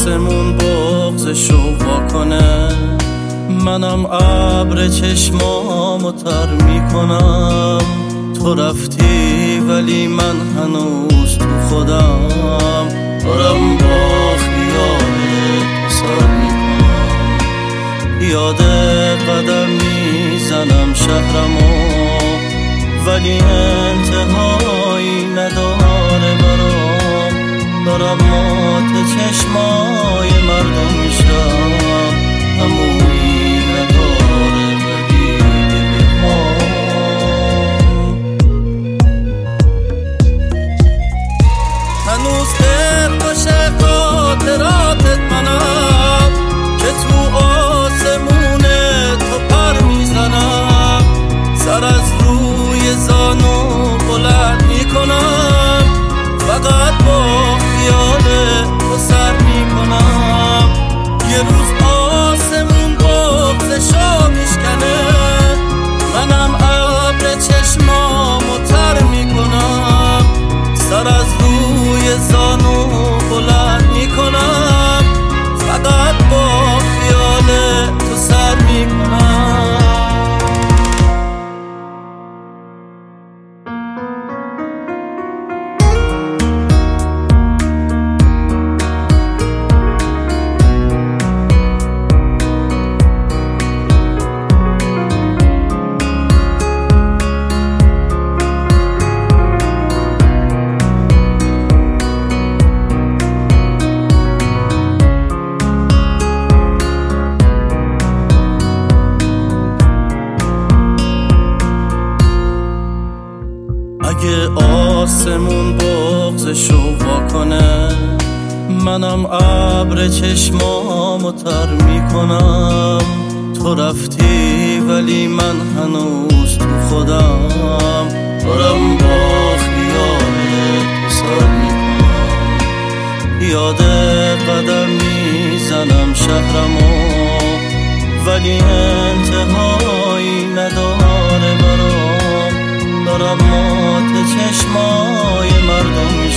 آسمون بغضشو واکنه، منم ابر چشمامو تر میکنم. تو رفتی ولی من هنوز تو خودم، دارم با خیالت سر میکنم. یاد قدم میزنم شهرمو، ولی انتهایی نداره برام. دارم مات چشمای مردم میشم، همونی نداره ولی هنوز دلکش خاطراتت منم که تو آسمون تو پر میزنم. سر از روی زانو بلند میکنم، فقط با خیال تو سر میکنم. یه روز آسمون بغضشو میشکنه، منم ابر چشمامو تر میکنم. سر از روی زانو بلند میکنم، فقط با خیال تو سر میکنم. اگه آسمون بغضشو واکنه، منم ابر چشمامو تر میکنم. تو رفتی ولی من هنوز تو خودم، دارم با خیالت سر میکنم. یاد قدم میزنم شهرمو، ولی انتهایی نداره برام. دارم مات چشمای مردم